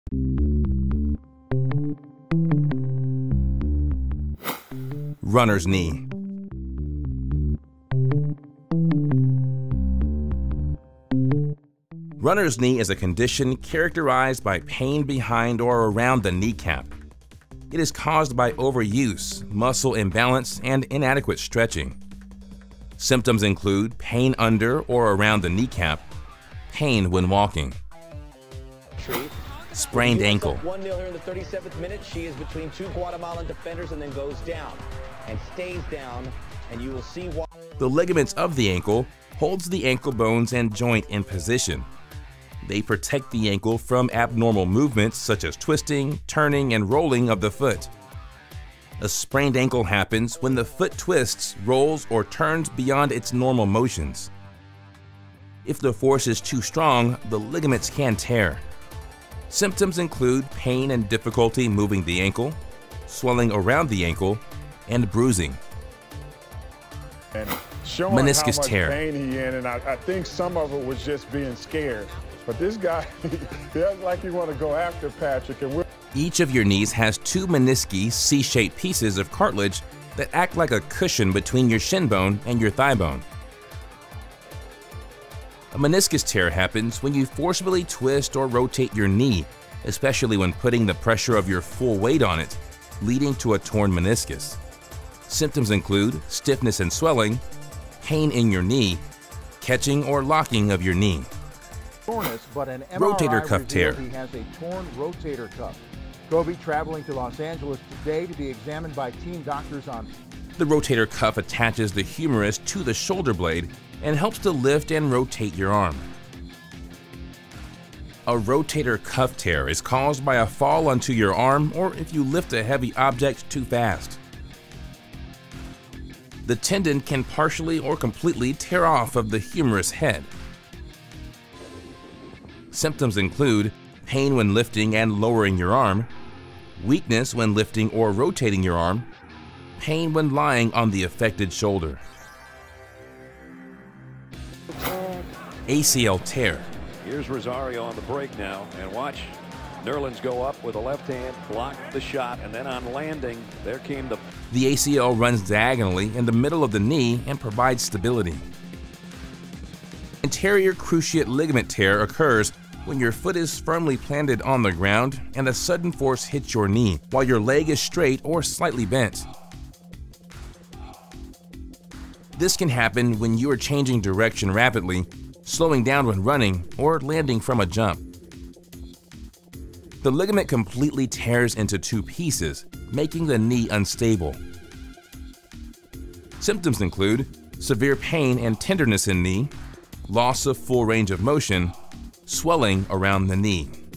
Runner's knee. Runner's knee is a condition characterized by pain behind or around the kneecap. It is caused by overuse, muscle imbalance, and inadequate stretching. Symptoms include pain under or around the kneecap, pain when walking. Sprained ankle. 1-0 here in the 37th minute. She is between two Guatemalan defenders and then goes down and stays down, and you will see why. The ligaments of the ankle holds the ankle bones and joint in position. They protect the ankle from abnormal movements such as twisting, turning, and rolling of the foot. A sprained ankle happens when the foot twists, rolls, or turns beyond its normal motions. If the force is too strong, the ligaments can tear. Symptoms include pain and difficulty moving the ankle, swelling around the ankle, and bruising. And showing meniscus how much tear. pain he in, and I think some of it was just being scared. But this guy, he acts like he want to go after Patrick. And Each of your knees has two menisci C-shaped pieces of cartilage that act like a cushion between your shin bone and your thigh bone. A meniscus tear happens when you forcibly twist or rotate your knee, especially when putting the pressure of your full weight on it, leading to a torn meniscus. Symptoms include stiffness and swelling, pain in your knee, catching or locking of your knee. But an Rotator MRI cuff tear. revealed he has a torn rotator cuff. Kobe traveling to Los Angeles today to be examined by team doctors on. The rotator cuff attaches the humerus to the shoulder blade and helps to lift and rotate your arm. A rotator cuff tear is caused by a fall onto your arm or if you lift a heavy object too fast. The tendon can partially or completely tear off of the humerus head. Symptoms include pain when lifting and lowering your arm, weakness when lifting or rotating your arm, pain when lying on the affected shoulder. ACL tear. Here's Rosario on the break now, and watch Nerlens go up with a left hand, block the shot, and then on landing, there came the... The ACL runs diagonally in the middle of the knee and provides stability. Anterior cruciate ligament tear occurs when your foot is firmly planted on the ground and a sudden force hits your knee while your leg is straight or slightly bent. This can happen when you are changing direction rapidly, slowing down when running, or landing from a jump. The ligament completely tears into two pieces, making the knee unstable. Symptoms include severe pain and tenderness in knee, loss of full range of motion, swelling around the knee.